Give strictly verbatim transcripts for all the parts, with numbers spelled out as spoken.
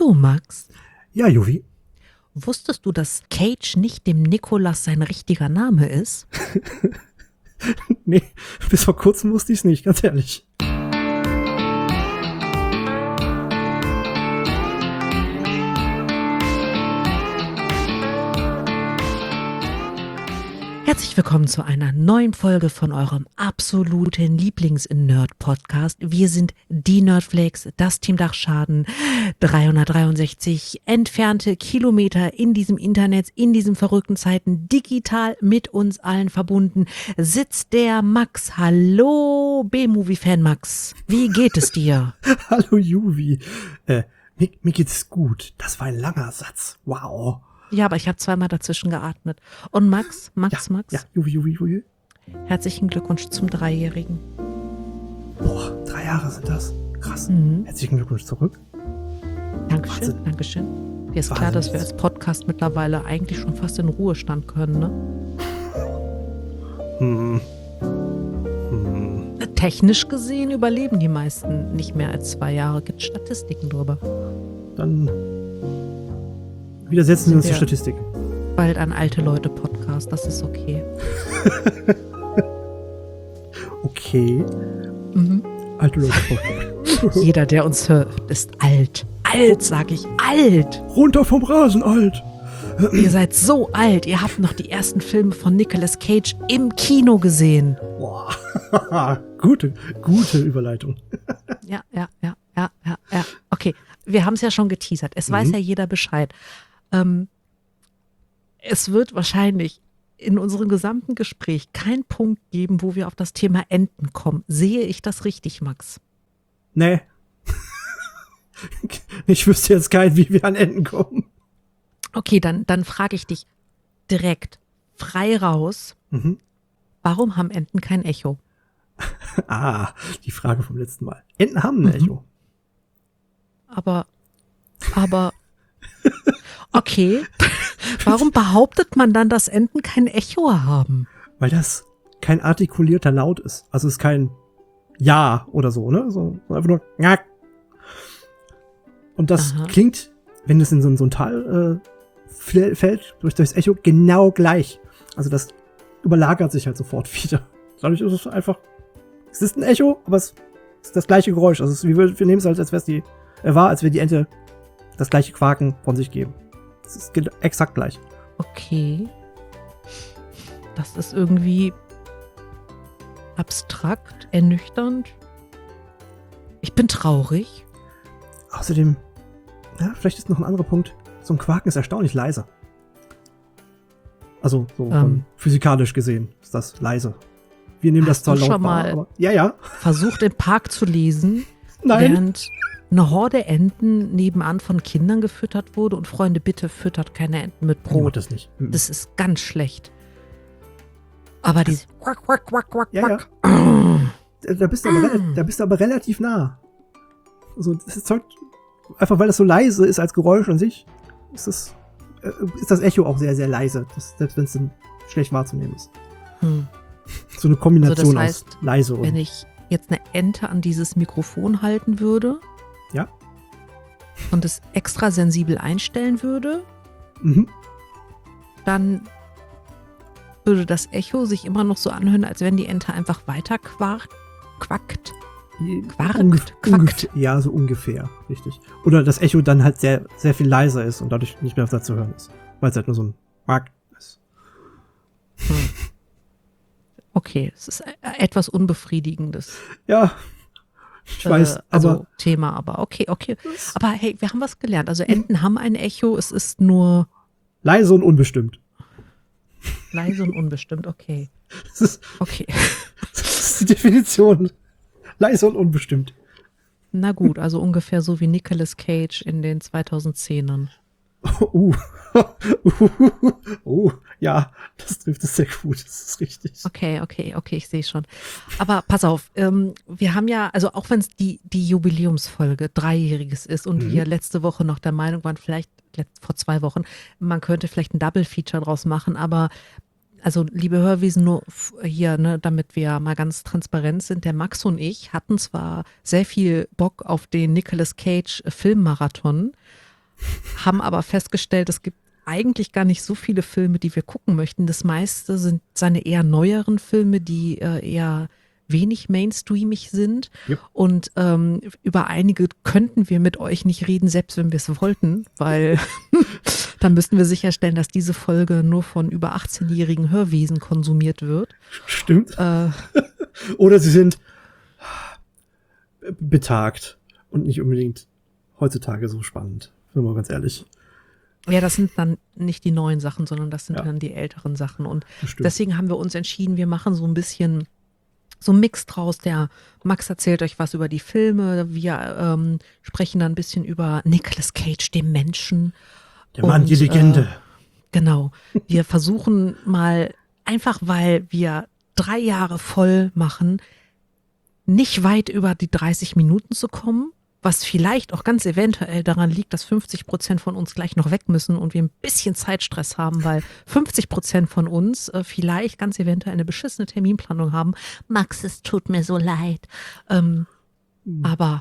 Du, Max, Ja, Juvi. wusstest du, dass Cage nicht dem Nicolas sein richtiger Name ist? Nee, bis vor kurzem wusste ich es nicht, ganz ehrlich. Herzlich willkommen zu einer neuen Folge von eurem absoluten Lieblings-Nerd-Podcast. Wir sind die Nerdflakes, das Team Dachschaden, dreihundertdreiundsechzig entfernte Kilometer in diesem Internet, in diesen verrückten Zeiten, digital mit uns allen verbunden, sitzt der Max. Hallo, B-Movie-Fan Max. Wie geht es dir? Hallo, Juvi. Äh, mir, mir geht's gut. Das war ein langer Satz. Wow. Ja, aber ich habe zweimal dazwischen geatmet. Und Max, Max, Ja, Max, ja, Juvi, Juvi, Juvi. herzlichen Glückwunsch zum Dreijährigen. Boah, drei Jahre sind das. Krass. Mhm. Herzlichen Glückwunsch zurück. Dankeschön, Wahnsinn. Dankeschön. Mir ist klar, Wahnsinn. dass wir als Podcast mittlerweile eigentlich schon fast in Ruhestand können, ne? Hm. Hm. Technisch gesehen überleben die meisten nicht mehr als zwei Jahre. Gibt Statistiken drüber. Dann widersetzen wir uns Sind die wir- Statistik. Bald ein alte Leute Podcast, das ist okay. Okay. Mhm. Alte Leute. Jeder, der uns hört, ist alt. Alt, sag ich, alt. Runter vom Rasen, alt. Ihr seid so alt. Ihr habt noch die ersten Filme von Nicolas Cage im Kino gesehen. Boah. gute, gute Überleitung. Ja, ja, ja, ja, ja, ja. Okay, wir haben es ja schon geteasert. Es weiß Mhm. ja jeder Bescheid. Ähm, es wird wahrscheinlich in unserem gesamten Gespräch keinen Punkt geben, wo wir auf das Thema Enten kommen. Sehe ich das richtig, Max? Nee. Ich wüsste jetzt keinen, wie wir an Enden kommen. Okay, dann, dann frage ich dich direkt frei raus. Mhm. Warum haben Enten kein Echo? Ah, die Frage vom letzten Mal. Enten haben ein Mhm. Echo. Aber, aber, okay. Warum behauptet man dann, dass Enten kein Echo haben? Weil das kein artikulierter Laut ist. Also es ist kein Ja oder so, ne? So einfach nur Ngack. Und das Aha. klingt, wenn es in so, ein- so ein Tal äh, fl- fällt, durch das Echo, genau gleich. Also das überlagert sich halt sofort wieder. Dadurch ist es einfach, es ist ein Echo, aber es ist das gleiche Geräusch. Also es ist, wie wir, wir nehmen es halt, als wäre es die, er war, als wäre die Ente das gleiche Quaken von sich geben. Es ist gen- exakt gleich. Okay. Das ist irgendwie abstrakt, ernüchternd. Ich bin traurig. Außerdem, ja, vielleicht ist noch ein anderer Punkt. So ein Quaken ist erstaunlich leise. Also, so Ähm. von physikalisch gesehen ist das leise. Wir nehmen das Hast zwar du laut schon wahr, mal- aber ja, ja. Versucht im Park zu lesen, Nein. während eine Horde Enten nebenan von Kindern gefüttert wurde. Und Freunde, bitte füttert keine Enten mit Brot Brot. das nicht. Mhm. Das ist ganz schlecht. Aber die Quack, quack, quack, quack, Ja, ja. quack. Da- Da bist, du aber, rela- da bist du aber relativ nah. Also, das erzeugt, einfach weil das so leise ist als Geräusch an sich, ist das, äh, ist das Echo auch sehr, sehr leise. Das, selbst wenn es dann schlecht wahrzunehmen ist. Hm. So eine Kombination heißt, aus leise und. Wenn ich jetzt eine Ente an dieses Mikrofon halten würde Ja. und es extra sensibel einstellen würde, Mhm. dann würde das Echo sich immer noch so anhören, als wenn die Ente einfach weiter quakt, quackt. Quarkt, Ungef- quackt. ungef- Ja, so ungefähr, richtig. Oder das Echo dann halt sehr, sehr viel leiser ist und dadurch nicht mehr zu hören ist. Weil es halt nur so ein Quack ist. Okay, es ist e- etwas unbefriedigendes Ja, ich weiß, äh, also aber Thema, aber okay, okay. Aber hey, wir haben was gelernt. Also Enten haben ein Echo, es ist nur leise und unbestimmt. leise und unbestimmt. Okay, Das ist, okay. das ist die Definition. Leise und unbestimmt. Na gut, also ungefähr so wie Nicolas Cage in den zweitausendzehnern. Uh. Oh, ja, das trifft es sehr gut, das ist richtig. Okay, okay, okay, ich sehe schon. Aber pass auf, ähm, wir haben ja, also auch wenn es die, die Jubiläumsfolge dreijähriges ist und Mhm. wir letzte Woche noch der Meinung waren, vielleicht letzt, vor zwei Wochen, man könnte vielleicht ein Double-Feature draus machen, aber also liebe Hörwesen, nur f- hier, ne, damit wir mal ganz transparent sind, der Max und ich hatten zwar sehr viel Bock auf den Nicolas Cage Filmmarathon, haben aber festgestellt, es gibt eigentlich gar nicht so viele Filme, die wir gucken möchten. Das meiste sind seine eher neueren Filme, die äh, eher wenig mainstreamig sind. Yep. Und ähm, über einige könnten wir mit euch nicht reden, selbst wenn wir es wollten, weil dann müssten wir sicherstellen, dass diese Folge nur von über achtzehnjährigen Hörwesen konsumiert wird. Stimmt. Äh, Oder sie sind betagt und nicht unbedingt heutzutage so spannend, wenn man ganz ehrlich. Ja, das sind dann nicht die neuen Sachen, sondern das sind Ja. dann die älteren Sachen. Und Stimmt. deswegen haben wir uns entschieden, wir machen so ein bisschen so einen Mix draus. Der Max erzählt euch was über die Filme. Wir ähm, sprechen dann ein bisschen über Nicolas Cage, den Menschen. Der Mann, Und, die Legende. Äh, genau. Wir versuchen mal, einfach weil wir drei Jahre voll machen, nicht weit über die dreißig Minuten zu kommen, was vielleicht auch ganz eventuell daran liegt, dass fünfzig Prozent von uns gleich noch weg müssen und wir ein bisschen Zeitstress haben, weil fünfzig Prozent von uns äh, vielleicht ganz eventuell eine beschissene Terminplanung haben. Max, es tut mir so leid. Ähm, aber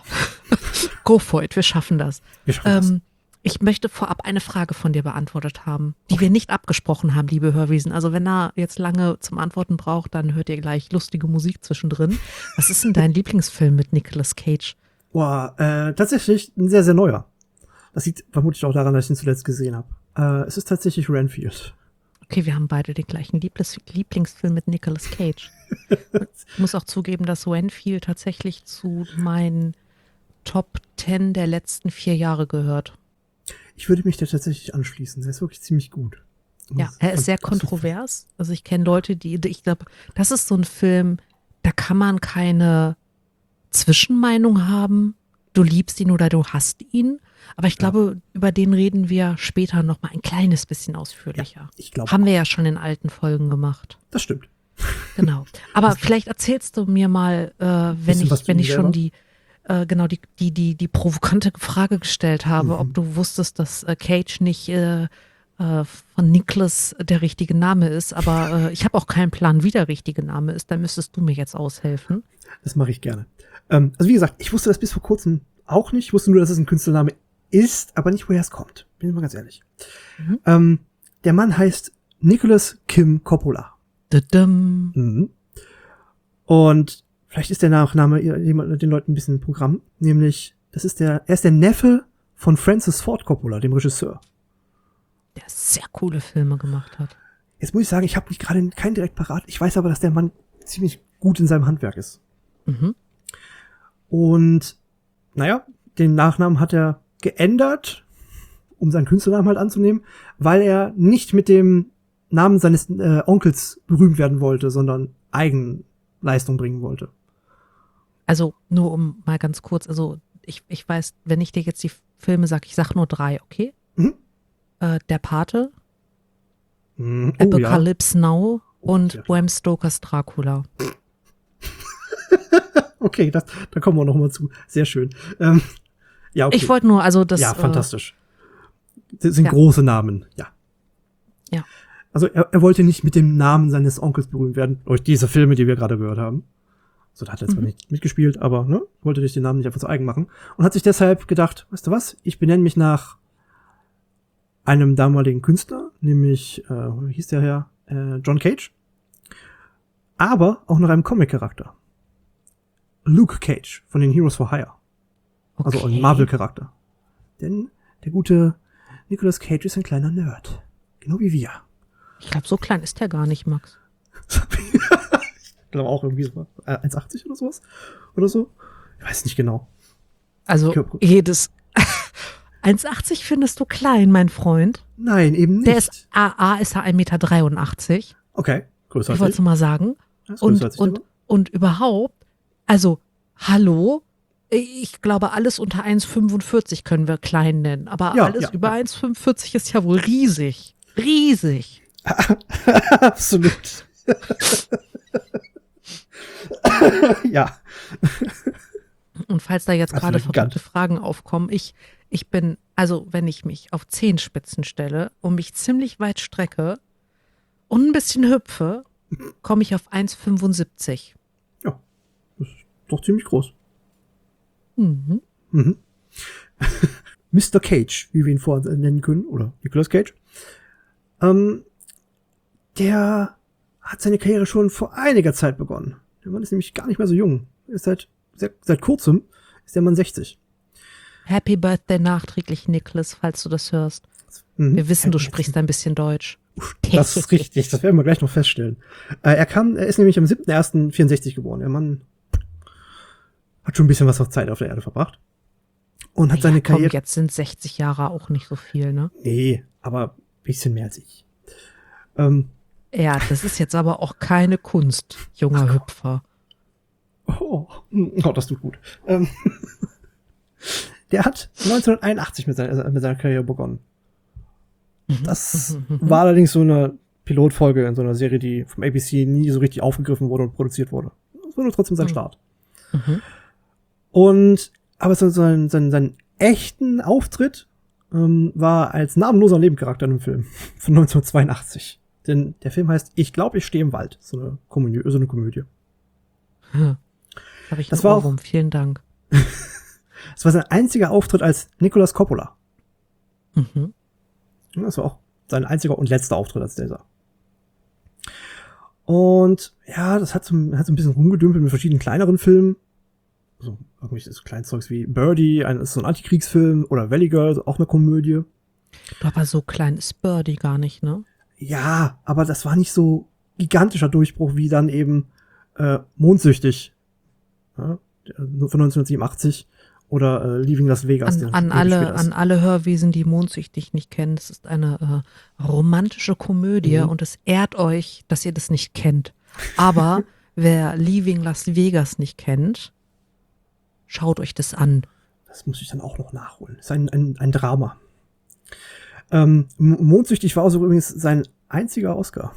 go for it, wir schaffen das. Wir schaffen Ähm, ich möchte vorab eine Frage von dir beantwortet haben, die wir nicht abgesprochen haben, liebe Hörwesen. Also wenn er jetzt lange zum Antworten braucht, dann hört ihr gleich lustige Musik zwischendrin. Was ist denn dein Lieblingsfilm mit Nicolas Cage? Boah, äh, tatsächlich ein sehr, sehr neuer. Das liegt vermutlich auch daran, dass ich ihn zuletzt gesehen habe. Äh, es ist tatsächlich Renfield. Okay, wir haben beide den gleichen Lieblings Lieblingsfilm mit Nicolas Cage. Ich muss auch zugeben, dass Renfield tatsächlich zu meinen Top zehn der letzten vier Jahre gehört. Ich würde mich da tatsächlich anschließen. Der ist wirklich ziemlich gut. Ja, er ist sehr kontrovers. Also ich kenne Leute, die, ich glaube, das ist so ein Film, da kann man keine Zwischenmeinung haben. Du liebst ihn oder du hasst ihn. Aber ich glaube, ja. über den reden wir später noch mal ein kleines bisschen ausführlicher. Ja, ich glaube. Haben wir ja schon in alten Folgen gemacht. Das stimmt. Genau. Aber das vielleicht erzählst du mir mal, äh, wenn ich, wenn ich schon die, äh, genau die, die, die, die provokante Frage gestellt habe, mhm. ob du wusstest, dass äh, Cage nicht äh, äh, von Nicholas der richtige Name ist. Aber äh, ich habe auch keinen Plan, wie der richtige Name ist. Da müsstest du mir jetzt aushelfen. Das mache ich gerne. Ähm, also wie gesagt, ich wusste das bis vor kurzem auch nicht. Ich wusste nur, dass es ein Künstlername ist, aber nicht, woher es kommt. Bin ich mal ganz ehrlich. Mhm. Ähm, der Mann heißt Nicholas Kim Coppola. Dadum. Mhm. Und vielleicht ist der Nachname den Leuten ein bisschen ein Programm. Nämlich, das ist der, er ist der Neffe von Francis Ford Coppola, dem Regisseur. Der sehr coole Filme gemacht hat. Jetzt muss ich sagen, ich habe nicht gerade keinen direkt parat. Ich weiß aber, dass der Mann ziemlich gut in seinem Handwerk ist. Mhm. Und naja, den Nachnamen hat er geändert, um seinen Künstlernamen halt anzunehmen, weil er nicht mit dem Namen seines äh, Onkels berühmt werden wollte, sondern Eigenleistung bringen wollte. Also nur um mal ganz kurz, also ich, ich weiß, wenn ich dir jetzt die Filme sage, ich sag nur drei, okay? Mhm. Äh, Der Pate, Mhm. Oh, Apocalypse ja. Now und ja. Bram Stokers Dracula. Okay, das, da kommen wir noch mal zu. Sehr schön. Ähm, ja, okay. Ich wollte nur, also das. Ja, äh, fantastisch. Das sind ja. große Namen, ja. Ja. Also er, er wollte nicht mit dem Namen seines Onkels berühmt werden, durch diese Filme, die wir gerade gehört haben. So, da hat er zwar Mhm. nicht mitgespielt, aber ne, wollte sich den Namen nicht einfach zu eigen machen. Und hat sich deshalb gedacht, weißt du was, ich benenne mich nach einem damaligen Künstler, nämlich, äh, wie hieß der Herr? Äh, John Cage. Aber auch nach einem Comic-Charakter. Luke Cage von den Heroes for Hire. Also okay. ein Marvel-Charakter. Denn der gute Nicolas Cage ist ein kleiner Nerd. Genau wie wir. Ich glaube, so klein ist der gar nicht, Max. Ich glaube auch irgendwie so äh, eins achtzig oder sowas. Oder so. Ich weiß nicht genau. Also Körper- jedes eins achtzig findest du klein, mein Freund. Nein, eben nicht. Der ist A A ist er ein Meter dreiundachtzig. Okay, größer Ich als wollte ich. es mal sagen. Ja, ist größer Und, als ich, und, aber. und überhaupt, also, hallo? Ich glaube, alles unter eins fünfundvierzig können wir klein nennen. Aber Ja, alles ja, über ja. eins fünfundvierzig ist ja wohl riesig. Riesig. Absolut. Ja. Und falls da jetzt gerade Absolut verrückte Fragen aufkommen, ich, ich bin, also wenn ich mich auf Zehenspitzen stelle und mich ziemlich weit strecke und ein bisschen hüpfe, komme ich auf eins fünfundsiebzig. Ja. Das ist doch ziemlich groß. Mhm. Mhm. Mister Cage, wie wir ihn vorher nennen können, oder Nicolas Cage. Ähm, der hat seine Karriere schon vor einiger Zeit begonnen. Der Mann ist nämlich gar nicht mehr so jung. Ist seit, seit, seit kurzem ist der Mann sechzig. Happy Birthday nachträglich, Nicholas, falls du das hörst. Mhm. Wir wissen, du sprichst ein bisschen Deutsch. Das ist richtig, das werden wir gleich noch feststellen. Äh, er kam, er ist nämlich am siebten ersten vierundsechzig geboren. Der Mann hat schon ein bisschen was auf Zeit auf der Erde verbracht. Und hat ja, seine komm, Karriere. Jetzt sind sechzig Jahre auch nicht so viel, ne? Nee, aber ein bisschen mehr als ich. Ähm, ja, das ist jetzt aber auch keine Kunst, junger Ach, Hüpfer. Oh, oh, das tut gut. Ähm, der hat neunzehnhunderteinundachtzig mit seiner, mit seiner Karriere begonnen. Das war allerdings so eine Pilotfolge in so einer Serie, die vom A B C nie so richtig aufgegriffen wurde und produziert wurde. Das war nur trotzdem sein Start. Mhm. Und, aber so sein, sein, sein echten Auftritt ähm, war als namenloser Nebencharakter in einem Film von neunzehnhundertzweiundachtzig. Denn der Film heißt Ich glaube, ich stehe im Wald. So eine Komödie. So eine Komödie. Hm. Habe ich das war Ohrwurm. Vielen Dank. Das war sein einziger Auftritt als Nicolas Coppola. Mhm. Das war auch sein einziger und letzter Auftritt als dieser. Und ja, das hat so, hat so ein bisschen rumgedümpelt mit verschiedenen kleineren Filmen. So irgendwelche so Kleinzeugs wie Birdie, ein, ist so ein Antikriegsfilm, oder Valley Girl, auch eine Komödie. Du, aber so klein ist Birdie gar nicht, ne? Ja, aber das war nicht so gigantischer Durchbruch wie dann eben äh, Mondsüchtig. Ja, von neunzehnhundertsiebenundachtzig. Oder äh, Leaving Las Vegas. An, an, alle, an alle Hörwesen, die Mondsüchtig nicht kennen, das ist eine äh, romantische Komödie mhm. und es ehrt euch, dass ihr das nicht kennt. Aber wer Leaving Las Vegas nicht kennt, schaut euch das an. Das muss ich dann auch noch nachholen. Das ist ein, ein, ein Drama. Ähm, Mondsüchtig war also übrigens sein einziger Oscar.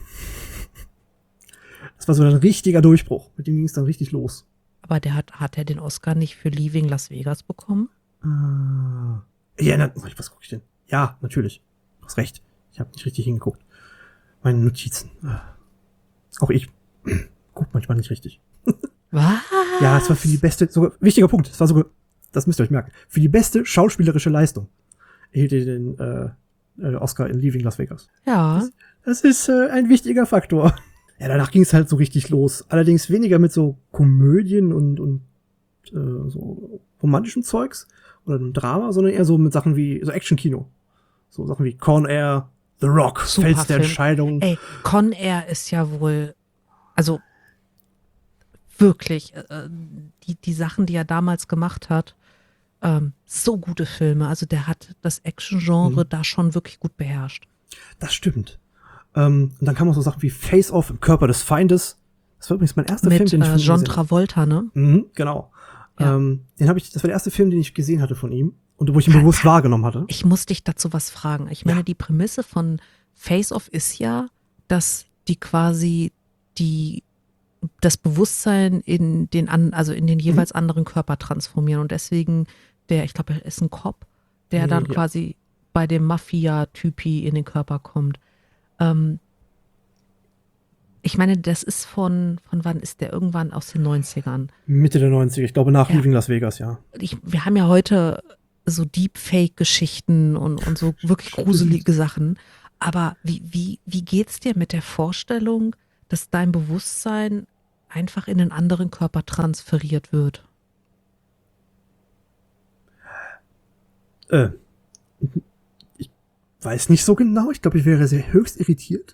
Das war so ein richtiger Durchbruch. Mit dem ging es dann richtig los. Aber der hat, hat er den Oscar nicht für Leaving Las Vegas bekommen? Ah. Ja, na, was gucke ich denn? Ja, natürlich. Du hast recht. Ich habe nicht richtig hingeguckt. Meine Notizen. Auch ich guck manchmal nicht richtig. Was? Ja, es war für die beste, sogar, wichtiger Punkt, es war sogar, das müsst ihr euch merken, für die beste schauspielerische Leistung erhielt er den äh, Oscar in Leaving Las Vegas. Ja. Das, das ist äh, ein wichtiger Faktor. Ja, danach ging es halt so richtig los. Allerdings weniger mit so Komödien und, und äh, so romantischen Zeugs oder einem Drama, sondern eher so mit Sachen wie so Action-Kino. So Sachen wie Con Air, The Rock, Super Fels der Film. Entscheidung. Ey, Con Air ist ja wohl, also wirklich, äh, die, die Sachen, die er damals gemacht hat, ähm, so gute Filme. Also der hat das Action-Genre mhm. da schon wirklich gut beherrscht. Das stimmt. Ähm, und dann kamen auch so Sachen wie Face Off im Körper des Feindes. Das war übrigens mein erster Mit, Film, den ich äh, von ihm John gesehen habe. Travolta, ne? Mhm, genau. Ja. Ähm, den habe ich, das war der erste Film, den ich gesehen hatte von ihm und wo ich ihn bewusst wahrgenommen hatte. Ich muss dich dazu was fragen. Ich meine, ja. die Prämisse von Face Off ist ja, dass die quasi die das Bewusstsein in den an, also in den jeweils mhm. anderen Körper transformieren und deswegen der, ich glaube, er ist ein Cop, der dann ja. quasi bei dem Mafia-Typi in den Körper kommt. Ähm, ich meine, das ist von, von wann ist der? Irgendwann aus den neunzigern. Mitte der neunziger, ich glaube nach ja. Leaving Las Vegas, ja. Ich, wir haben ja heute so Deepfake-Geschichten und, und so wirklich gruselige Sachen. Aber wie, wie, wie geht's dir mit der Vorstellung, dass dein Bewusstsein einfach in einen anderen Körper transferiert wird? Äh, ich weiß nicht so genau. Ich glaube, ich wäre sehr höchst irritiert.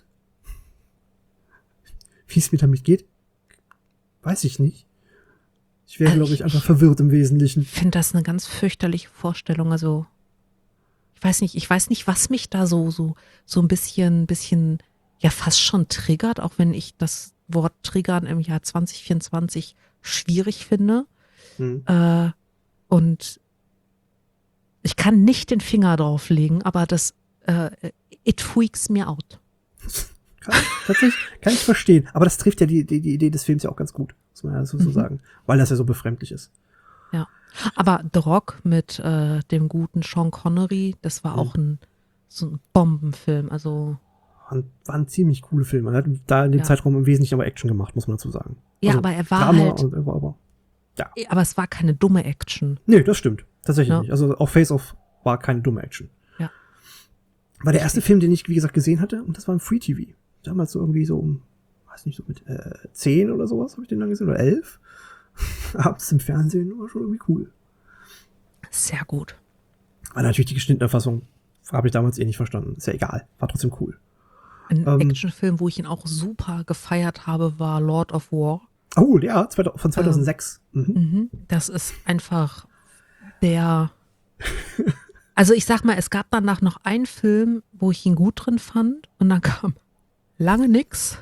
Wie es mir damit geht, weiß ich nicht. Ich wäre, also glaube ich, einfach verwirrt im Wesentlichen. Ich finde das eine ganz fürchterliche Vorstellung. Also, ich weiß nicht, ich weiß nicht, was mich da so, so, so ein bisschen, bisschen, ja, fast schon triggert, auch wenn ich das Wort triggern im Jahr zwanzig vierundzwanzig schwierig finde. Hm. Äh, und ich kann nicht den Finger drauf legen, aber das, äh, it freaks me out. Kann, tatsächlich kann ich verstehen. Aber das trifft ja die, die, die Idee des Films ja auch ganz gut, muss man ja so, so mhm. sagen. Weil das ja so befremdlich ist. Ja. Aber The Rock mit äh, dem guten Sean Connery, das war mhm. auch ein, so ein Bombenfilm. Also war ein, war ein ziemlich cooler Film. Er hat da in dem ja. Zeitraum im Wesentlichen aber Action gemacht, muss man dazu sagen. Ja, also, aber er war Drama halt. Und, aber, aber, ja. Aber es war keine dumme Action. Nee, das stimmt. Tatsächlich ja. nicht. Also auch Face Off war keine dumme Action. Ja. War der erste Film, den ich, wie gesagt, gesehen hatte, und das war im Free T V. Damals so irgendwie so um, weiß nicht, so mit äh, zehn oder sowas habe ich den dann gesehen, oder elf. Abends im Fernsehen, war schon irgendwie cool. Sehr gut. Aber natürlich die geschnittene Fassung habe ich damals eh nicht verstanden. Ist ja egal, war trotzdem cool. Ein Ähm, Actionfilm, wo ich ihn auch super gefeiert habe, war Lord of War. Oh, ja, von zweitausendsechs. Ähm, mhm. mhm. Das ist einfach der. Also ich sag mal, es gab danach noch einen Film, wo ich ihn gut drin fand, und dann kam lange nix.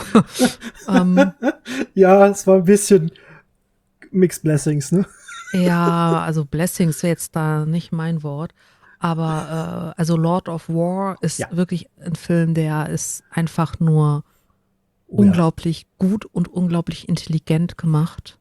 ähm, Ja, es war ein bisschen Mixed Blessings, ne? ja, also Blessings wäre jetzt da nicht mein Wort. Aber äh, also Lord of War ist Ja. wirklich ein Film, der ist einfach nur Oh, ja. unglaublich gut und unglaublich intelligent gemacht.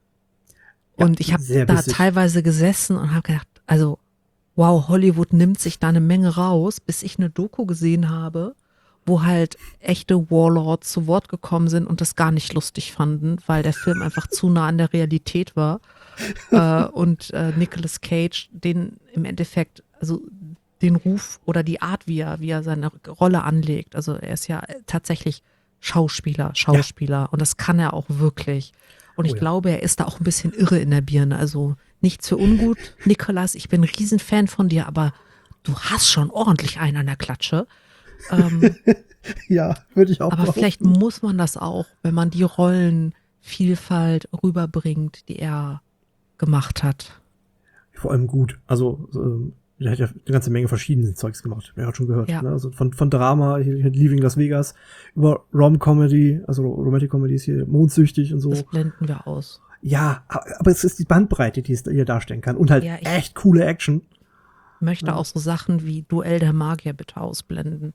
Ja, Und ich habe sehr da bissig. teilweise gesessen und habe gedacht, also wow, Hollywood nimmt sich da eine Menge raus, bis ich eine Doku gesehen habe, wo halt echte Warlords zu Wort gekommen sind und das gar nicht lustig fanden, weil der Film einfach zu nah an der Realität war. äh, und äh, Nicolas Cage, den im Endeffekt, also den Ruf oder die Art, wie er, wie er seine Rolle anlegt. Also er ist ja tatsächlich Schauspieler, Schauspieler, und das kann er auch wirklich. Und ich Oh ja. glaube, er ist da auch ein bisschen irre in der Birne. Also nichts für ungut, Nicolas, ich bin ein Riesenfan von dir, aber du hast schon ordentlich einen an der Klatsche. Ähm, Ja, würde ich auch aber behaupten. vielleicht muss man das auch, wenn man die Rollenvielfalt rüberbringt, die er gemacht hat. Vor allem gut. Also, ähm, der hat ja eine ganze Menge verschiedene Zeugs gemacht. Wer hat schon gehört. Ja. Ne? Also von, von Drama, hier, hier Leaving Las Vegas, über Rom-Comedy, also Romantic Comedies hier, Mondsüchtig und so. Das blenden wir aus. Ja, aber aber es ist die Bandbreite, die es hier darstellen kann. Und halt Ja, ich- echt coole Action. Möchte auch so Sachen wie Duell der Magier bitte ausblenden.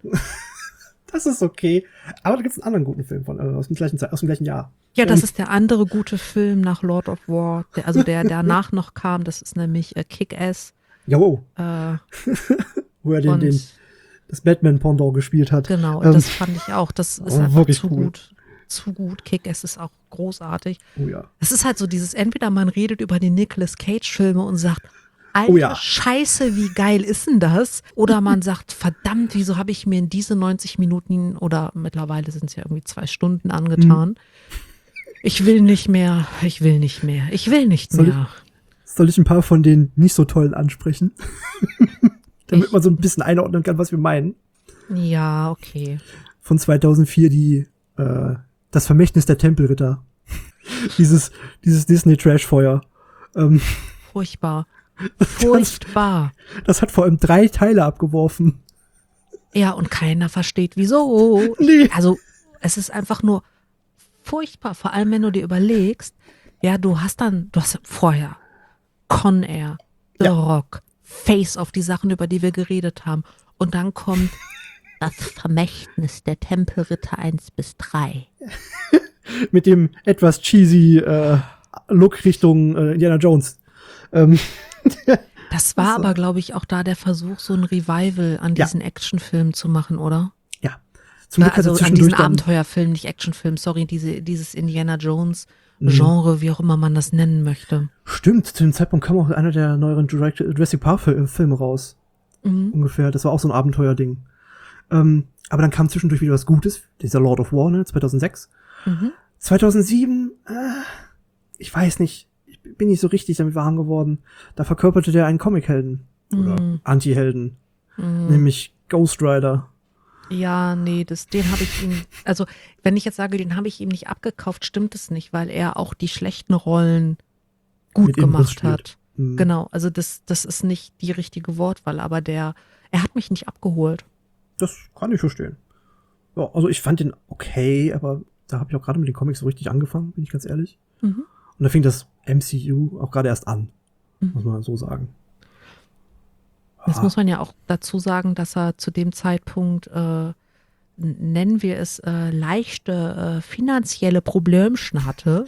Das ist okay. Aber da gibt es einen anderen guten Film von, äh, aus, dem gleichen, Zeit- aus dem gleichen Jahr. Ja, das Ähm, ist der andere gute Film nach Lord of War, der, also der danach noch kam. Das ist nämlich äh, Kick-Ass. Jawohl, Äh, wo er den, und den, das Batman-Pendant gespielt hat. genau, Ähm, das fand ich auch. Das ist oh, einfach wirklich zu cool. gut. Zu gut. Kick-Ass ist auch großartig. Oh ja. Es ist halt so dieses, entweder man redet über die Nicolas Cage-Filme und sagt, Alter, Oh ja. Scheiße, wie geil ist denn das? Oder man sagt, verdammt, wieso habe ich mir in diese neunzig Minuten oder mittlerweile sind es ja irgendwie zwei Stunden angetan? Mhm. Ich will nicht mehr, ich will nicht mehr, ich will nicht Soll mehr. Soll ich ein paar von den nicht so tollen ansprechen? Damit Ich- man so ein bisschen einordnen kann, was wir meinen. Ja, okay. Von zweitausendvier die, äh, das Vermächtnis der Tempelritter. dieses, dieses Disney-Trash-Feuer. Ähm, Furchtbar. Furchtbar. das hat vor allem drei Teile abgeworfen. Ja, und keiner versteht, wieso. Nee. Also, es ist einfach nur furchtbar. Vor allem, wenn du dir überlegst, ja, du hast dann, du hast vorher Con Air, The Ja. Rock, Face Off, die Sachen, über die wir geredet haben. Und dann kommt das Vermächtnis der Tempelritter eins bis drei. Mit dem etwas cheesy äh, Look Richtung äh, Indiana Jones. Ähm, Das war Ach so. aber, glaube ich, auch da der Versuch, so ein Revival an Ja. diesen Actionfilm zu machen, oder? ja. Zum Glück hat Also er an zwischendurch diesen dann, Abenteuerfilm, nicht Actionfilm, sorry, diese, dieses Indiana Jones Mhm. Genre, wie auch immer man das nennen möchte. Stimmt, zu dem Zeitpunkt kam auch einer der neueren Jurassic Jurassic Park Fil- Filme raus. Mhm. Ungefähr. Das war auch so ein Abenteuerding. Ähm, aber dann kam zwischendurch wieder was Gutes. Dieser Lord of War, ne, zweitausendsechs. Mhm. zweitausendsieben, äh, ich weiß nicht, ich bin nicht so richtig damit warm geworden. Da verkörperte der einen Comichelden. Oder Mhm. Anti-Helden. Mhm. Nämlich Ghost Rider. Ja, nee, das, den habe ich ihm, also wenn ich jetzt sage, den habe ich ihm nicht abgekauft, stimmt es nicht, weil er auch die schlechten Rollen gut Mit Inbrunst gemacht spielt. hat. Mhm. Genau, also das, das ist nicht die richtige Wortwahl, aber der, er hat mich nicht abgeholt. Das kann ich verstehen. Ja, also ich fand den okay, aber da habe ich auch gerade mit den Comics so richtig angefangen, bin ich ganz ehrlich. Mhm. Und da fing das M C U auch gerade erst an, Mhm. muss man so sagen. Jetzt Ah, muss man ja auch dazu sagen, dass er zu dem Zeitpunkt, äh, n- nennen wir es, äh, leichte äh, finanzielle Problemchen hatte.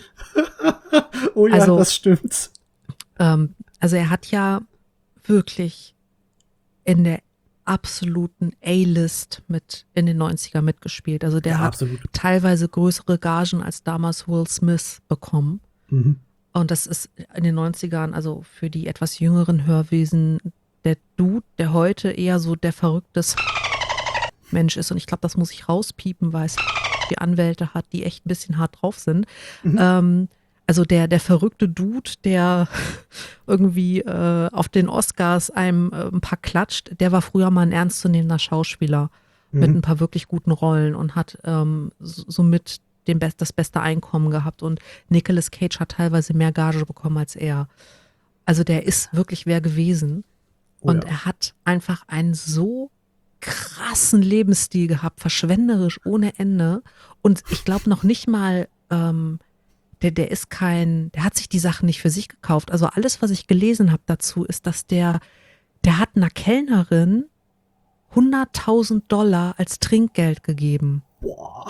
oh ja, also- das stimmt. Ähm, also er hat ja wirklich in der absoluten A-List mit in den neunziger mitgespielt. Also der Ja, hat absolut. teilweise größere Gagen als damals Will Smith bekommen. Mhm. Und das ist in den neunzigern, also für die etwas jüngeren Hörwesen, der Dude, der heute eher so der verrückte Mensch ist. Und ich glaube, das muss ich rauspiepen, weil es die Anwälte hat, die echt ein bisschen hart drauf sind. Mhm. Ähm, also der, der verrückte Dude, der irgendwie äh, auf den Oscars einem äh, ein paar klatscht, der war früher mal ein ernstzunehmender Schauspieler mit Mhm. ein paar wirklich guten Rollen und hat ähm, so- somit den Best, das beste Einkommen gehabt. Und Nicolas Cage hat teilweise mehr Gage bekommen als er. Also der ist wirklich wer gewesen. Oh Und ja. er hat einfach einen so krassen Lebensstil gehabt, verschwenderisch ohne Ende. Und ich glaube noch nicht mal, ähm, der, der ist kein, der hat sich die Sachen nicht für sich gekauft. Also alles, was ich gelesen habe dazu, ist, dass der, der hat einer Kellnerin hunderttausend Dollar als Trinkgeld gegeben. Boah.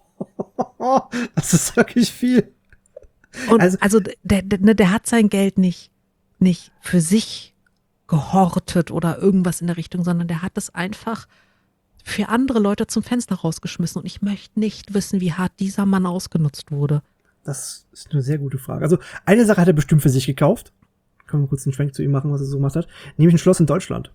Das ist wirklich viel. Und Also- also, der, der, ne, der hat sein Geld nicht, nicht für sich gehortet oder irgendwas in der Richtung, sondern der hat es einfach für andere Leute zum Fenster rausgeschmissen. Und ich möchte nicht wissen, wie hart dieser Mann ausgenutzt wurde. Das ist eine sehr gute Frage. Also eine Sache hat er bestimmt für sich gekauft. Können wir kurz einen Schwenk zu ihm machen, was er so gemacht hat. Nämlich ein Schloss in Deutschland.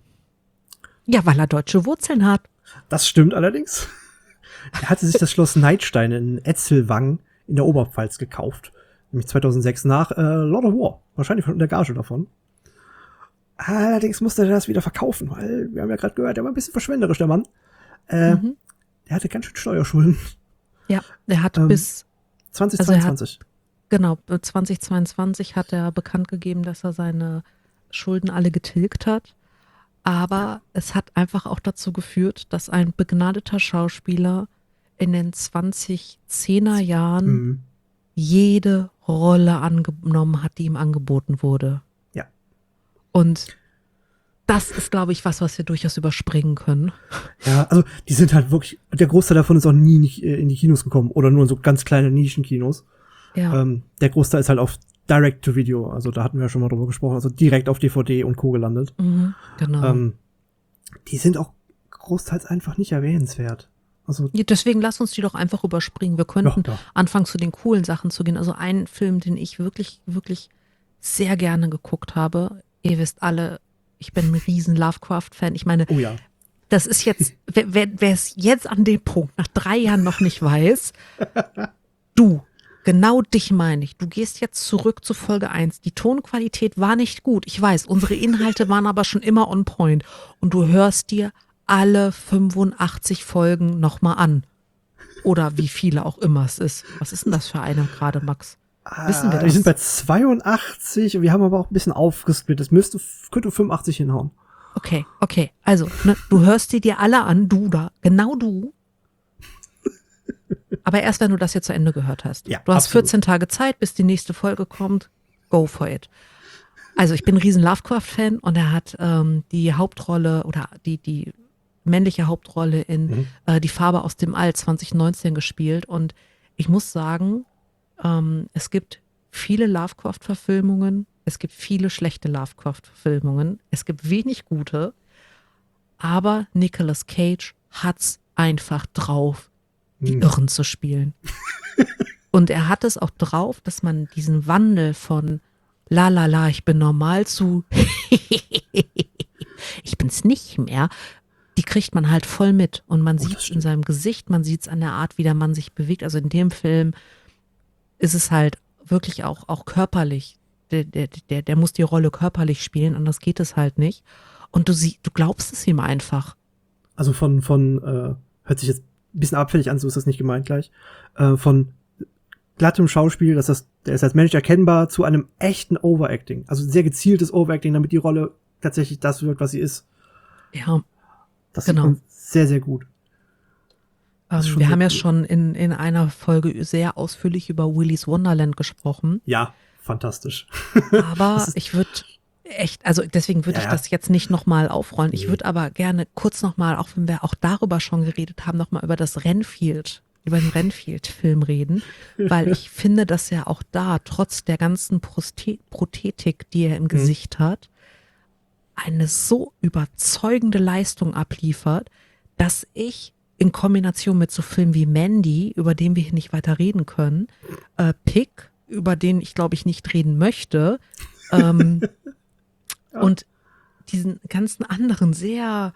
Ja, weil er deutsche Wurzeln hat. Das stimmt allerdings. Er hatte sich das Schloss Neidstein in Etzelwang in der Oberpfalz gekauft. Nämlich zweitausendsechs nach äh, Lord of War. Wahrscheinlich von der Gage davon. Allerdings musste er das wieder verkaufen, weil wir haben ja gerade gehört, der war ein bisschen verschwenderisch, der Mann. Äh, Mhm. Der hatte ganz schön Steuerschulden. Ja, der hat Ähm, bis, zwanzig Also er hat- zweiundzwanzig. genau, zwanzig zweiundzwanzig hat er bekannt gegeben, dass er seine Schulden alle getilgt hat. Aber es hat einfach auch dazu geführt, dass ein begnadeter Schauspieler in den zwanzig-zehner Jahren Mhm. jede Rolle angenommen hat, die ihm angeboten wurde. Ja. Und das ist, glaube ich, was, was wir durchaus überspringen können. Ja, also die sind halt wirklich, der Großteil davon ist auch nie nicht, äh, in die Kinos gekommen oder nur in so ganz kleine Nischenkinos. Ja, Ähm, der Großteil ist halt auf Direct-to-Video, also da hatten wir ja schon mal drüber gesprochen, also direkt auf D V D und Co. gelandet. mhm, genau. Ähm, die sind auch großteils einfach nicht erwähnenswert. Also, Ja, deswegen lass uns die doch einfach überspringen. Wir könnten ja, ja. anfangen, zu den coolen Sachen zu gehen. Also ein Film, den ich wirklich, wirklich sehr gerne geguckt habe. Ihr wisst alle, ich bin ein riesen Lovecraft-Fan. Ich meine, Oh ja. das ist jetzt, wer, wer wer es jetzt an dem Punkt nach drei Jahren noch nicht weiß, du, genau dich meine ich. Du gehst jetzt zurück zu Folge eins. Die Tonqualität war nicht gut. Ich weiß, unsere Inhalte waren aber schon immer on point. Und du hörst dir alle fünfundachtzig Folgen nochmal an. Oder wie viele auch immer es ist. Was ist denn das für eine gerade, Max? Wissen wir Ah, wir das? sind bei zweiundachtzig und wir haben aber auch ein bisschen aufgesplittet. Das müsste, könnte fünfundachtzig hinhauen. Okay, okay. Also, ne, du hörst sie dir alle an, du da, genau du. Aber erst, wenn du das jetzt zu Ende gehört hast. Ja, Du hast absolut. vierzehn Tage Zeit, bis die nächste Folge kommt. Go for it. Also, ich bin ein riesen Lovecraft-Fan und er hat ähm, die Hauptrolle oder die, die männliche Hauptrolle in Mhm. äh, Die Farbe aus dem All zwanzig neunzehn gespielt. Und ich muss sagen, ähm, es gibt viele Lovecraft-Verfilmungen, es gibt viele schlechte Lovecraft-Verfilmungen, es gibt wenig gute, aber Nicolas Cage hat's einfach drauf, die Hm. Irren zu spielen. Und er hat es auch drauf, dass man diesen Wandel von la la la, ich bin normal zu ich bin's nicht mehr, die kriegt man halt voll mit. Und man Oh, das sieht es in stimmt. seinem Gesicht, man sieht es an der Art, wie der Mann sich bewegt. Also in dem Film ist es halt wirklich auch, auch körperlich. Der, der, der, der muss die Rolle körperlich spielen, anders geht es halt nicht. Und du sie, du glaubst es ihm einfach. Also von, von, äh, hört sich jetzt ein bisschen abfällig an, so ist das nicht gemeint gleich, äh, von glattem Schauspiel, dass das, der ist als Mensch erkennbar, zu einem echten Overacting. Also sehr gezieltes Overacting, damit die Rolle tatsächlich das wird, was sie ist. Ja, Das Genau. sieht man sehr, sehr gut. Das ist ähm, schon wir sehr haben ja cool. schon in, in einer Folge sehr ausführlich über Willy's Wonderland gesprochen. Ja, fantastisch. Aber Das ist- ich würde echt, also deswegen würde Ja, ich ja. das jetzt nicht nochmal aufrollen. Ich Nee. würde aber gerne kurz nochmal, auch wenn wir auch darüber schon geredet haben, nochmal über das Renfield, über den Renfield-Film reden, weil ich finde, dass er auch da, trotz der ganzen Proste Prothetik, die er im Gesicht hat, eine so überzeugende Leistung abliefert, dass ich in Kombination mit so Filmen wie Mandy, über den wir hier nicht weiter reden können, äh, Pick, über den ich glaube ich nicht reden möchte, ähm, Ja. und diesen ganzen anderen sehr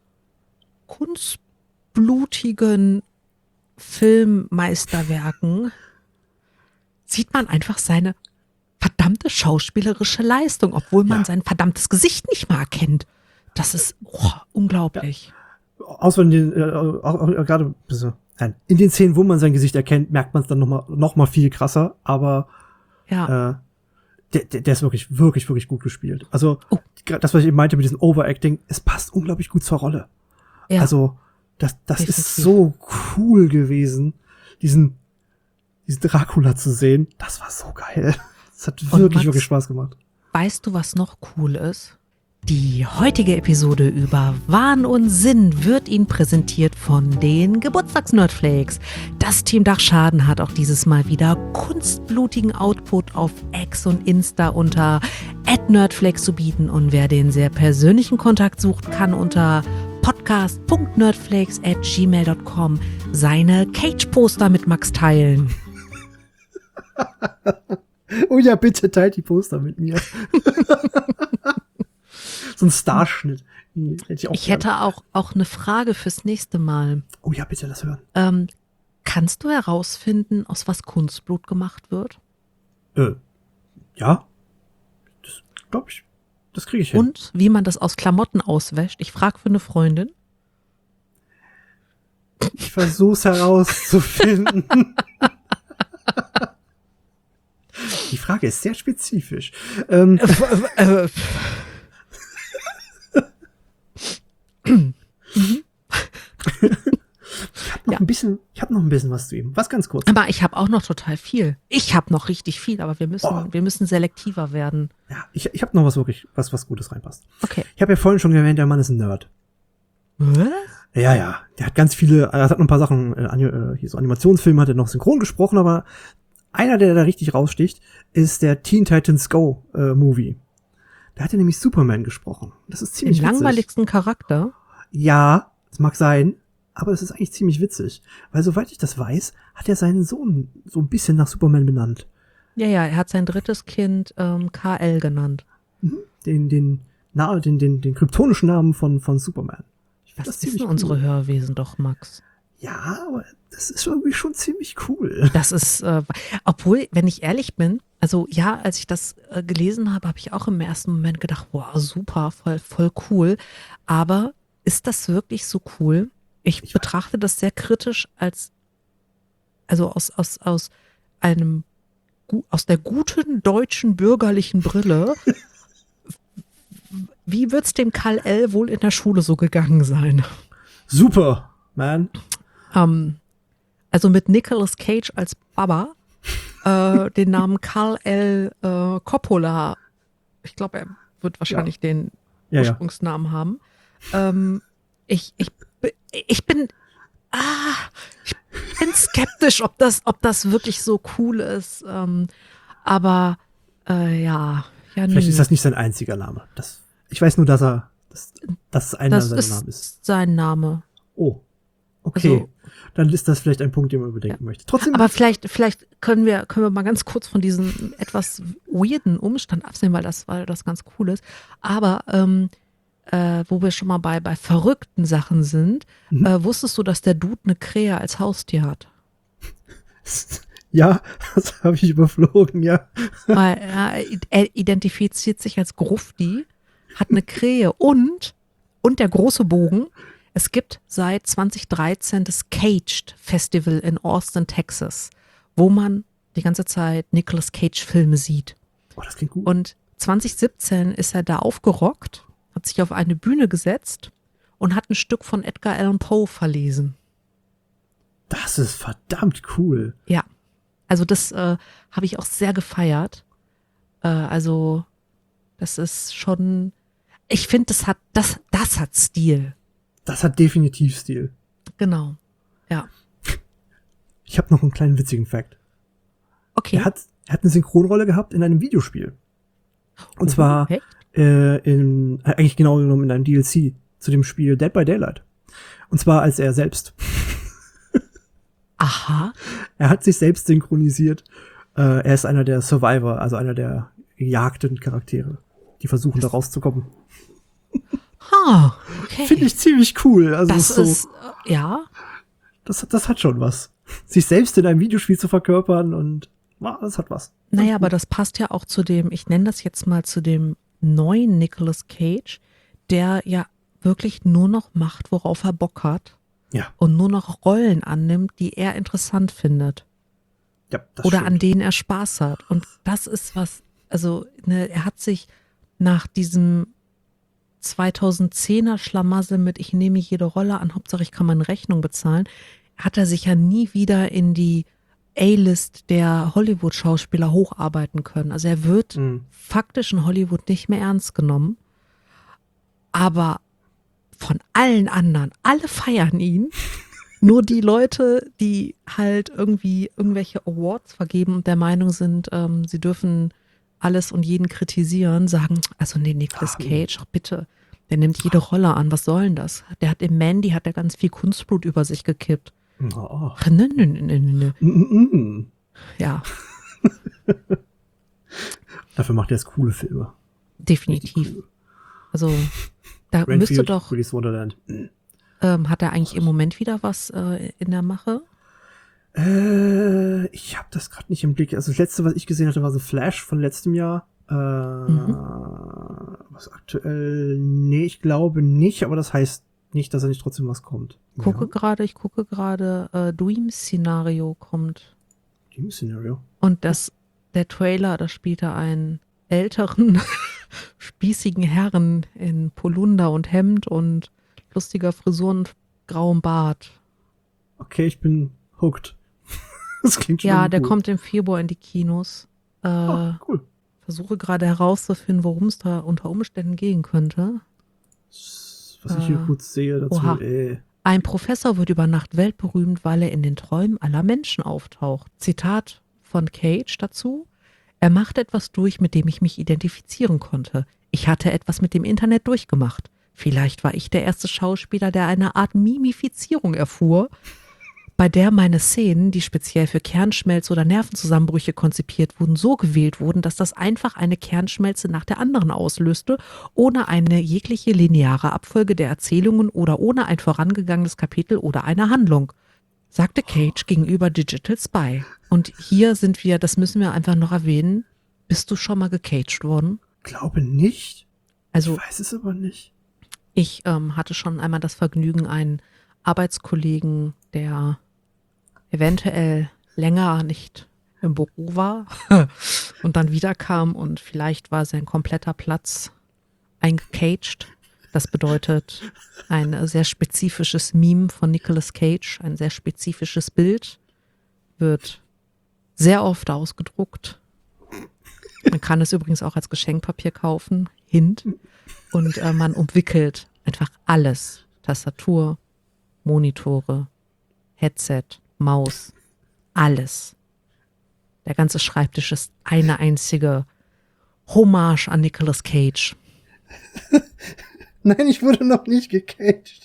kunstblutigen Filmmeisterwerken sieht man einfach seine verdammte schauspielerische Leistung, obwohl man Ja. sein verdammtes Gesicht nicht mal erkennt. Das ist oh, unglaublich. Außer in den, äh, auch, auch, gerade so, nein, in den Szenen, wo man sein Gesicht erkennt, merkt man es dann noch mal, noch mal viel krasser, aber Ja, äh, der, der, der ist wirklich, wirklich, wirklich gut gespielt. Also, Oh. die- das, was ich eben meinte mit diesem Overacting, es passt unglaublich gut zur Rolle. ja. Also, das, das ist Definitiv. so cool gewesen, diesen, diesen Dracula zu sehen. Das war so geil. Das hat Und wirklich, Max, wirklich Spaß gemacht. weißt du, was noch cool ist? Die heutige Episode über Wahn und Sinn wird Ihnen präsentiert von den Geburtstags-Nerdflakes. Das Team Dachschaden hat auch dieses Mal wieder kunstblutigen Output auf X und Insta unter at nerdflakes zu bieten. Und wer den sehr persönlichen Kontakt sucht, kann unter podcast punkt nerdflakes at gmail punkt com seine Cage-Poster mit Max teilen. Oh ja, bitte teilt die Poster mit mir. So ein Starschnitt. Hm, Hätte ich auch Ich gern. hätte auch, auch eine Frage fürs nächste Mal. Oh ja, bitte, lass hören. Ähm, kannst du herausfinden, aus was Kunstblut gemacht wird? Äh, ja. Das glaube ich. Das kriege ich hin. Und wie man das aus Klamotten auswäscht? Ich frage für eine Freundin. Ich versuch's herauszufinden. Die Frage ist sehr spezifisch. Ähm, Äh, ich habe noch ja. ein bisschen, ich habe noch ein bisschen was zu ihm. Was ganz kurz. aber ich habe auch noch total viel. Ich habe noch richtig viel, aber wir müssen, Oh. wir müssen selektiver werden. Ja, ich, ich habe noch was wirklich, was was Gutes reinpasst. Okay. Ich habe ja vorhin schon erwähnt, der Mann ist ein Nerd. Was? Ja, ja, der hat ganz viele, er hat noch ein paar Sachen, äh, Ani- äh, hier so Animationsfilme hat er noch synchron gesprochen, aber einer, der da richtig raussticht, ist der Teen Titans Go äh, Movie. Da hat er nämlich Superman gesprochen. Das ist Den ziemlich witzig. langweiligsten Charakter. Ja, das mag sein, aber das ist eigentlich ziemlich witzig, weil soweit ich das weiß, hat er seinen Sohn so ein bisschen nach Superman benannt. Ja, ja, er hat sein drittes Kind ähm, K L genannt. Den den na, den den den kryptonischen Namen von von Superman. Ich find Das ziemlich wissen unsere cool. Hörwesen doch, Max. Ja, aber das ist irgendwie schon ziemlich cool. Das ist, äh, obwohl, wenn ich ehrlich bin, also ja, als ich das äh, gelesen habe, habe ich auch im ersten Moment gedacht, wow, super, voll, voll cool. Aber ist das wirklich so cool? Ich, Ich betrachte das sehr kritisch als, also aus, aus, aus einem, gu- aus der guten deutschen bürgerlichen Brille. Wie wird's dem Kal-El wohl in der Schule so gegangen sein? Super, man. Ähm, also mit Nicolas Cage als Baba, äh, den Namen Kal-El äh, Coppola, ich glaube, er wird wahrscheinlich den Ja, ja. Ursprungsnamen haben. Ähm, ich, ich, bi- ich bin, ah, ich bin skeptisch, ob das, ob das wirklich so cool ist. Ähm, aber äh, ja, ja, Vielleicht nö. ist das nicht sein einziger Name. Das, ich weiß nur, dass er, dass, dass einer das seiner Namen ist. ist sein Name. Oh, okay. Also- Dann ist das vielleicht ein Punkt, den man überdenken möchte. Trotzdem, Aber vielleicht, vielleicht können wir, können wir mal ganz kurz von diesem etwas weirden Umstand absehen, weil das, weil das ganz cool ist. Aber ähm, äh, wo wir schon mal bei, bei verrückten Sachen sind, Mhm. äh, wusstest du, dass der Dude eine Krähe als Haustier hat? ja, das habe ich überflogen, ja. Weil er, er identifiziert sich als Grufti, hat eine Krähe und, und der große Bogen. Es gibt seit zwanzig dreizehn das Caged Festival in Austin, Texas, wo man die ganze Zeit Nicolas Cage Filme sieht. Oh, das klingt gut. Und zwanzig siebzehn ist er da aufgerockt, hat sich auf eine Bühne gesetzt und hat ein Stück von Edgar Allan Poe verlesen. Das ist verdammt cool. Ja, also das äh, habe ich auch sehr gefeiert. Äh, also das ist schon, ich finde, das hat, das, das hat Stil. Das hat definitiv Stil. Genau. Ja. Ich habe noch einen kleinen witzigen Fact. Okay. Er hat, er hat eine Synchronrolle gehabt in einem Videospiel. Und Oh, zwar echt? äh, in, äh, eigentlich genau genommen in einem D L C zu dem Spiel Dead by Daylight. Und zwar als er selbst. Aha. Er hat sich selbst synchronisiert. Äh, er ist einer der Survivor, also einer der gejagten Charaktere, die versuchen, da rauszukommen. Ha, okay. Finde ich ziemlich cool. Also das so, ist, äh, ja. Das, das hat schon was. Sich selbst in einem Videospiel zu verkörpern und ah, das hat was. Naja, aber das passt ja auch zu dem, ich nenne das jetzt mal zu dem neuen Nicolas Cage, der ja wirklich nur noch macht, worauf er Bock hat. Ja. Und nur noch Rollen annimmt, die er interessant findet. Ja, das Oder stimmt. an denen er Spaß hat. Und das ist was, also ne, er hat sich nach diesem zweitausendzehner Schlamassel mit ich nehme jede Rolle an, Hauptsache ich kann meine Rechnung bezahlen, hat er sich ja nie wieder in die A-List der Hollywood-Schauspieler hocharbeiten können. Also er wird Mhm. faktisch in Hollywood nicht mehr ernst genommen, aber von allen anderen, alle feiern ihn. Nur die Leute, die halt irgendwie irgendwelche Awards vergeben und der Meinung sind, ähm, sie dürfen alles und jeden kritisieren, sagen, also nee, Nicolas Cage, ach bitte, der nimmt jede Rolle an, was soll denn das? Der hat im Mandy, hat er ganz viel Kunstblut über sich gekippt. Oh. Ach, nö, nö, nö, nö, nö. Mm -mm. Ja, Dafür macht er jetzt coole Filme. definitiv. Also da müsste Renfield, doch, Willy's Wonderland. ähm, hat er eigentlich im Moment wieder was äh, in der Mache? Äh, ich habe das gerade nicht im Blick. Also das letzte, was ich gesehen hatte, war so Flash von letztem Jahr. Äh, Mhm. Was aktuell? Nee, ich glaube nicht, aber das heißt nicht, dass er nicht trotzdem was kommt. Gucke Ja, gerade, ich gucke gerade, äh, Dream-Szenario kommt. Team Scenario. Und das, der Trailer, da spielt er einen älteren, spießigen Herrn in Polunder und Hemd und lustiger Frisur und grauem Bart. Okay, ich bin hooked. Das klingt schon Ja, irgendwie der cool. kommt im Februar in die Kinos. Äh, Ah, cool. versuche gerade herauszufinden, worum es da unter Umständen gehen könnte. Was ich hier Äh, kurz sehe dazu, oha. ey. Ein Professor wird über Nacht weltberühmt, weil er in den Träumen aller Menschen auftaucht. Zitat von Cage dazu. Er machte etwas durch, mit dem ich mich identifizieren konnte. Ich hatte etwas mit dem Internet durchgemacht. Vielleicht war ich der erste Schauspieler, der eine Art Mimifizierung erfuhr, bei der meine Szenen, die speziell für Kernschmelze oder Nervenzusammenbrüche konzipiert wurden, so gewählt wurden, dass das einfach eine Kernschmelze nach der anderen auslöste, ohne eine jegliche lineare Abfolge der Erzählungen oder ohne ein vorangegangenes Kapitel oder eine Handlung, sagte Cage gegenüber Digital Spy. Und hier sind wir, das müssen wir einfach noch erwähnen, bist du schon mal gecaged worden? Glaube nicht. Also Ich weiß es aber nicht. ich ähm, hatte schon einmal das Vergnügen, einen Arbeitskollegen, der eventuell länger nicht im Büro war und dann wiederkam und vielleicht war sein kompletter Platz eingecaged. Das bedeutet ein sehr spezifisches Meme von Nicolas Cage, ein sehr spezifisches Bild, wird sehr oft ausgedruckt. Man kann es übrigens auch als Geschenkpapier kaufen, Hint. Und äh, man umwickelt einfach alles. Tastatur, Monitore, Headset, Maus, alles. Der ganze Schreibtisch ist eine einzige Hommage an Nicolas Cage. Nein, ich wurde noch nicht gecaged.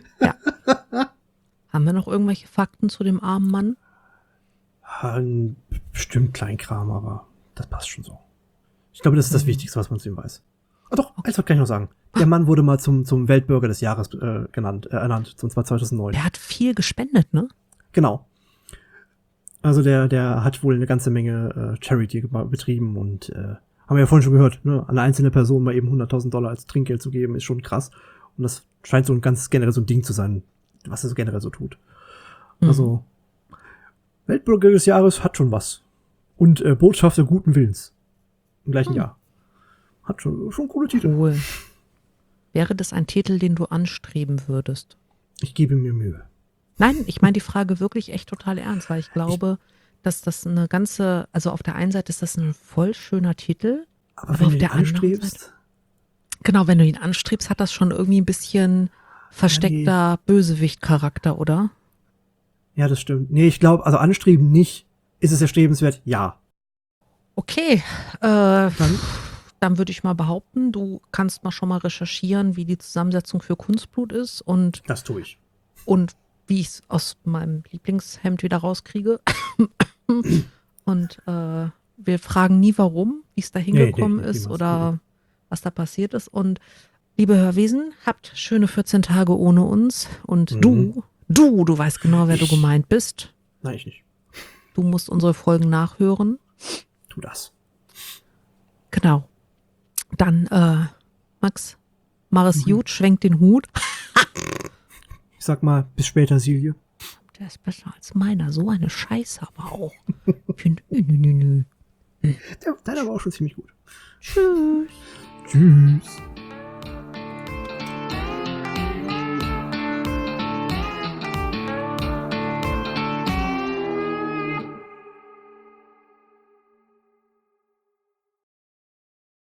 Haben wir noch irgendwelche Fakten zu dem armen Mann? Ah, ein bestimmt Kleinkram, aber das passt schon so. Ich glaube, das ist das Wichtigste, was man zu ihm weiß. Ah doch, eins kann ich noch sagen. Der Mann wurde mal zum, zum Weltbürger des Jahres äh, genannt, äh, ernannt, und zwar zweitausendneun. Der hat viel gespendet, ne? Genau. Also der, der hat wohl eine ganze Menge äh, Charity geba- betrieben und äh, haben wir ja vorhin schon gehört, ne? An eine einzelne Person mal eben hunderttausend Dollar als Trinkgeld zu geben, ist schon krass. Und das scheint so ein ganz generell so ein Ding zu sein, was er so generell so tut. Mhm. Also Weltbürger des Jahres hat schon was. Und äh, Botschafter guten Willens. Im gleichen Hm. Jahr. Hat schon, schon coole Titel. Cool. Wäre das ein Titel, den du anstreben würdest? Ich gebe mir Mühe. Nein, ich meine die Frage wirklich echt total ernst, weil ich glaube, dass das eine ganze, also auf der einen Seite ist das ein voll schöner Titel. Aber, Aber wenn auf du ihn der anderen anstrebst, Genau, wenn du ihn anstrebst, hat das schon irgendwie ein bisschen versteckter Bösewicht-Charakter, oder? ja, das stimmt. Nee, ich glaube, also anstreben nicht. Ist es erstrebenswert? Ja. Okay, äh, Dann, dann würde ich mal behaupten, du kannst mal schon mal recherchieren, wie die Zusammensetzung für Kunstblut ist und, das tue ich. und wie ich es aus meinem Lieblingshemd wieder rauskriege. Und äh, wir fragen nie, warum, wie es da hingekommen nee, ist niemals, oder was da passiert ist. Und Liebe Hörwesen, habt schöne vierzehn Tage ohne uns. Und Mhm. du, du, du weißt genau, wer du Ich- gemeint bist. Nein, ich nicht. Du musst unsere Folgen nachhören. Tu das. Genau. Dann, äh, Max, mach es Mhm. gut, schwenk den Hut. Ich sag mal, bis später, Silje. Der ist besser als meiner. So eine Scheiße aber auch. Nö, nö, nö, nö. Der, deiner war auch schon ziemlich gut. Tschüss. Tschüss.